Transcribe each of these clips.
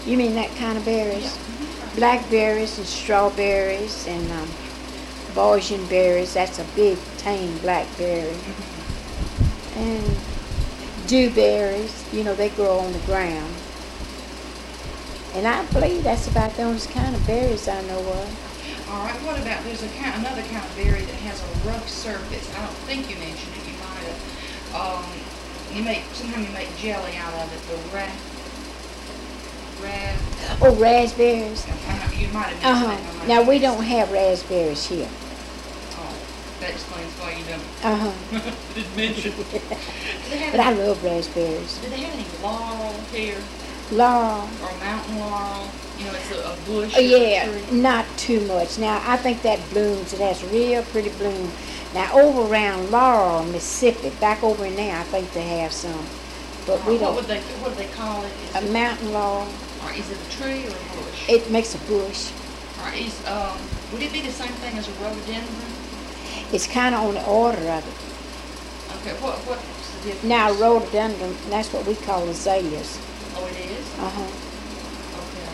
You mean that kind of berries? Yeah. Blackberries and strawberries and Belgian berries. That's a big, tame blackberry. And dewberries, they grow on the ground. And I believe that's about the only kind of berries I know of. All right. What about another kind of berry that has a rough surface? I don't think you mentioned it. You might have. Sometimes you make jelly out of it. Oh, raspberries. You might have mentioned that. Now we don't have raspberries here. Oh, that explains why you don't. Didn't mention. But I love raspberries. Do they have any laurel here? Laurel. Or mountain laurel? It's a bush. Oh, yeah, not too much. Now, I think that blooms. It has real pretty bloom. Now, over around Laurel, Mississippi, back over in there, I think they have some. But we don't. What do they call it? A mountain laurel. Or is it a tree or a bush? It makes a bush. Or would it be the same thing as a rhododendron? It's kind of on the order of it. Okay, what's the difference? Now, rhododendron, that's what we call azaleas. Oh, it is? Okay.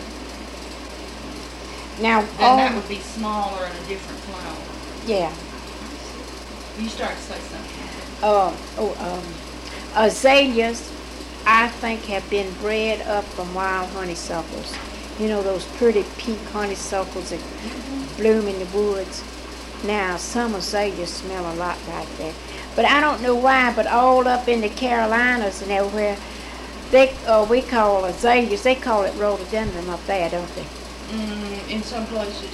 Now, then that would be smaller and a different flower. Yeah. You start to say something. Azaleas, I think, have been bred up from wild honeysuckles. Those pretty pink honeysuckles that bloom in the woods. Now, some azaleas smell a lot like that. But I don't know why, but all up in the Carolinas and everywhere, we call azaleas, they call it rhododendron up there, don't they? In some places.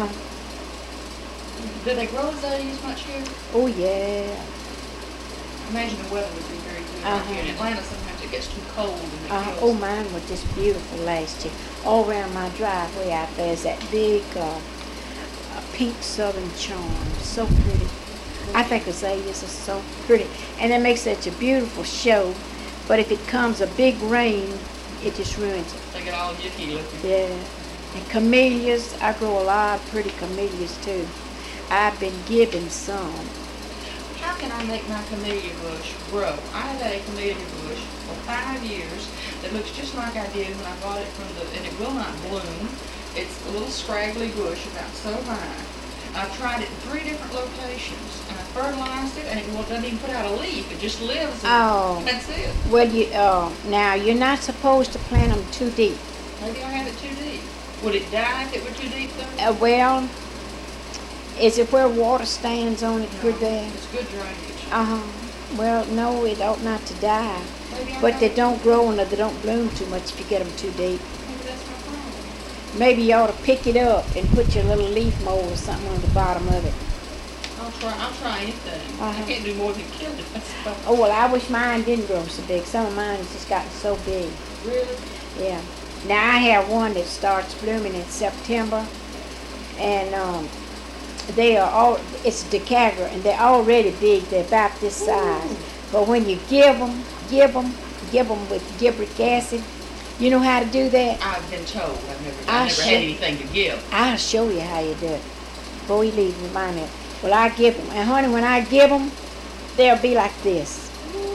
Do they grow azaleas much here? Oh, yeah. I imagine the weather would be very good out here. In Atlanta, sometimes it gets too cold. Oh, mine was just beautiful last year. All around my driveway out there is that big pink southern charm. So pretty. I think azaleas are so pretty. And it makes such a beautiful show. But if it comes a big rain, it just ruins it. They get all yucky looking. Yeah. And camellias, I grow a lot of pretty camellias too. I've been given some. How can I make my camellia bush grow? I have had a camellia bush for 5 years that looks just like I did when I bought it and it will not bloom. It's a little scraggly bush about so high. I've tried it in 3 different locations, and I fertilized it, and it doesn't even put out a leaf. It just lives. That's it. Well, now you're not supposed to plant them too deep. Maybe I have it too deep. Would it die if it were too deep, though? Is it where water stands on it good there? It's good drainage. Well, no, it ought not to die. But they don't grow and they don't bloom too much if you get them too deep. Maybe that's my problem. Maybe you ought to pick it up and put your little leaf mold or something on the bottom of it. I'll try anything. I can't do more than kill it. Oh, well, I wish mine didn't grow so big. Some of mine has just gotten so big. Really? Yeah. Now, I have one that starts blooming in September. And it's Decagra, and they're already big. They're about this size. But when you give them with gibberellic acid. You know how to do that? I've been told. I've never had anything to give. I'll show you how you do it. Before you leave, remind me. Well, I give them. And, honey, when I give them, they'll be like this.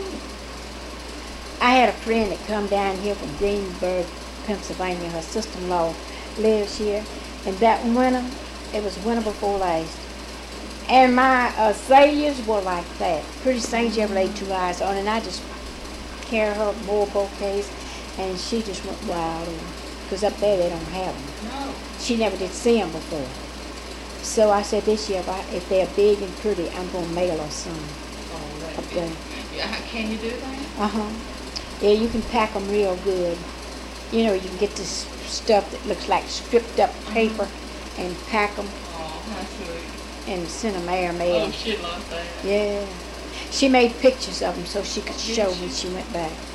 I had a friend that come down here from Greensburg, Pennsylvania. Her sister-in-law lives here. And that winter, it was winter before last. And my azaleas were like that. Pretty soon she ever laid 2 eyes on, and I just carried her more bouquets, and she just went wild. Because up there they don't have them. No. She never did see them before. So I said this year, if they're big and pretty, I'm going to mail her some up there. Yeah, can you do that? Yeah, you can pack them real good. You can get this stuff that looks like stripped up paper and pack them. Oh, that's good. And send them airmail. Oh, she loved that. Yeah. She made pictures of them so she could show when she went back.